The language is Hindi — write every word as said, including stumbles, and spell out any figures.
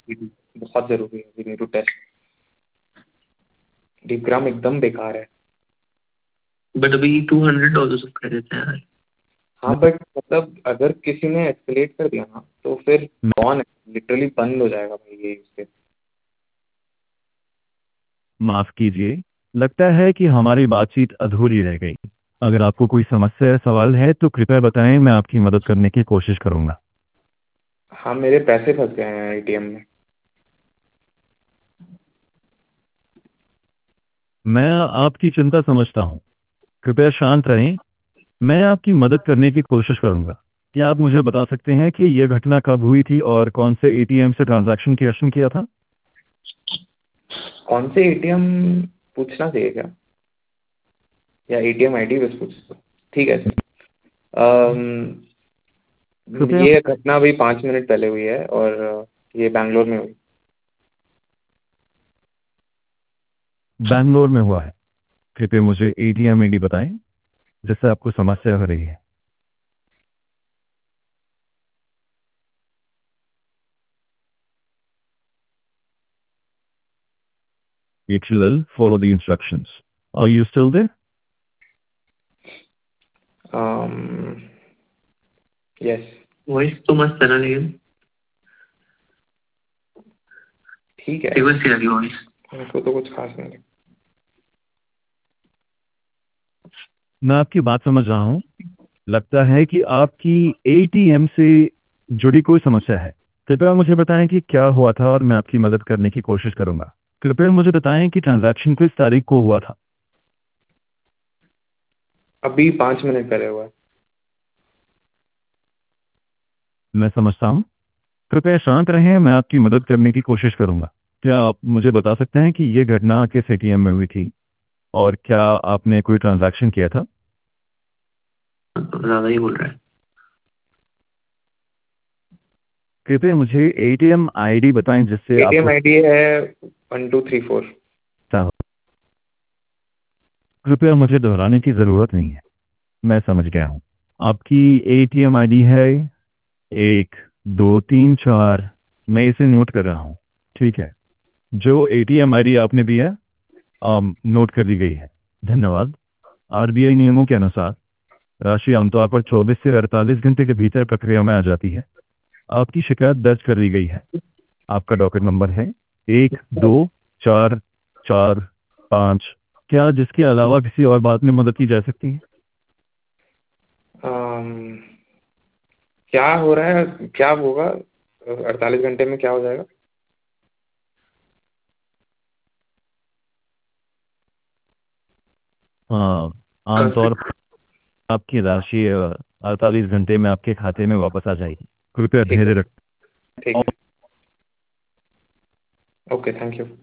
बहुत ज़रूरी है, we need to test. Deepgram एकदम बेकार है। बट अभी टू हंड्रेड डॉलर सब कह देते हैं यार। हाँ बट मतलब अगर किसी ने एस्केलेट कर दिया ना तो फिर कौन है लिटरली बंद हो जाएगा भाई ये इससे। माफ कीजिए, लगता है कि हमारी बातचीत अधूरी रह गई। अगर आपको कोई समस्या या सवाल है तो कृपया बताएं, मैं आपकी मदद करने की कोशिश करूंगा। हाँ मेरे पैसे फंस गए हैं एटीएम में। मैं आपकी चिंता समझता हूँ, कृपया शांत रहें, मैं आपकी मदद करने की कोशिश करूंगा। क्या आप मुझे बता सकते हैं कि यह घटना कब हुई थी और कौन से एटीएम से ट्रांजैक्शन क्रिएशन किया था? कौन से एटीएम पूछना चाहिए क्या, या एटीएम आईडी बस पूछ। ठीक है सर। कृपया ये घटना अभी पाँच मिनट पहले हुई है और ये बैंगलोर में हुई। बैंगलोर में हुआ है। कृपया मुझे एटीएम आईडी बताएं जिससे आपको समस्या हो रही है। H L L, follow the instructions. Are you still there? um, yes। Voice तो मस्त है ना, लेकिन ठीक है, रिवर्स ही लगी वॉइस। मेरे तो कुछ खास नहीं है। मैं आपकी बात समझ रहा हूँ। लगता है कि आपकी एटीएम से जुड़ी कोई समस्या है। कृपया मुझे बताएं कि क्या हुआ था और मैं आपकी मदद करने की कोशिश करूंगा। कृपया मुझे बताएं कि ट्रांजैक्शन किस तारीख को हुआ था। अभी पाँच मिनट पहले हुआ है। मैं समझता हूँ, कृपया शांत रहें, मैं आपकी मदद करने की कोशिश करूंगा। क्या आप मुझे बता सकते हैं कि यह घटना किस एटीएम में हुई थी और क्या आपने कोई ट्रांजैक्शन किया था? तो ज्यादा ही बोल रहा है। कृपया मुझे एटीएम आईडी बताएं जिससे एटीएम आपको आईडी है वन टू थ्री फोर। कृपया मुझे दोहराने की ज़रूरत नहीं है, मैं समझ गया हूँ। आपकी एटीएम आईडी है एक दो तीन चार। मैं इसे नोट कर रहा हूँ। ठीक है, जो एटीएम आईडी आपने दी है आम, नोट कर दी गई है। धन्यवाद। आरबीआई नियमों के अनुसार राशि आमतौर पर चौबीस से अड़तालीस घंटे के भीतर प्रक्रिया में आ जाती है। आपकी शिकायत दर्ज कर दी गई है। आपका डॉकेट नंबर है एक दो चार चार पाँच। क्या जिसके अलावा किसी और बात में मदद की जा सकती है? um, क्या हो रहा है, क्या होगा अड़तालीस घंटे में, क्या हो जाएगा? हाँ, आमतौर पर आपकी राशि अड़तालीस घंटे में आपके खाते में वापस आ जाएगी। कृपया ठीक है, धैर्य रखें। ठीक है। Okay, thank you.